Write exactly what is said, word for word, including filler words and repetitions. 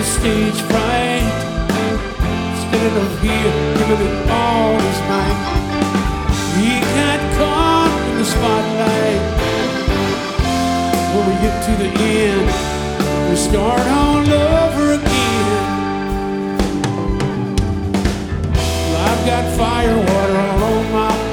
stage fright. Standing up here, giving it all his might. He got caught in the spotlight. When we get to the end, we start all over again. Well, I've got fire, water,